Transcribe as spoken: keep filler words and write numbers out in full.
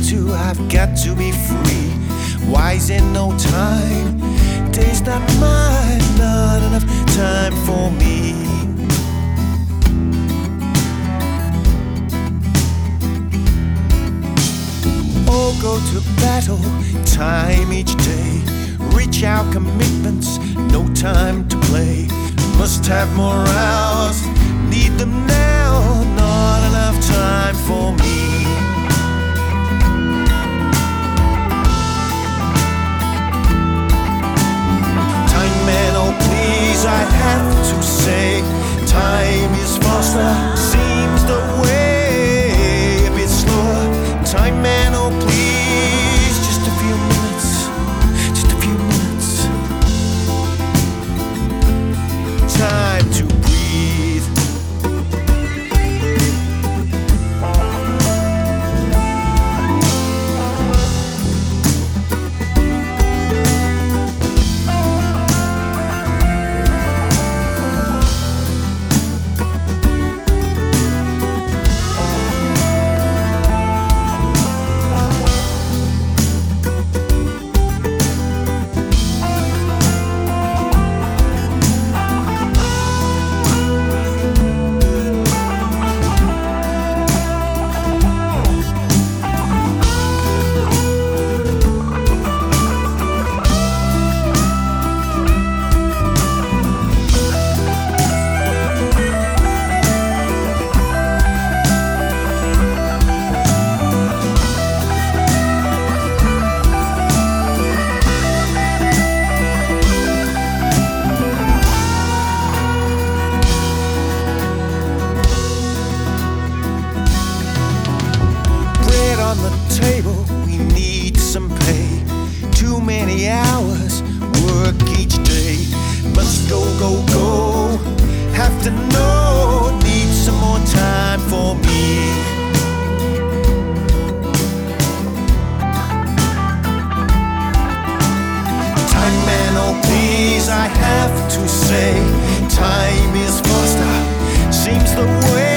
to, I've got to be free. Why is there no time? Day's not mine, not enough time for me. Oh, go to battle, time each day. Reach out commitments, no time to play. Must have more hours, need them now, not enough time for me. Time man, oh please, I have to say, time is faster, seems the way a bit slower. Time man, oh please, just a few minutes, just a few minutes. Time to breathe. On the table, we need some pay. Too many hours, work each day. Must go, go, go. Have to know, need some more time for me. Time man, oh please, I have to say, time is faster, seems the way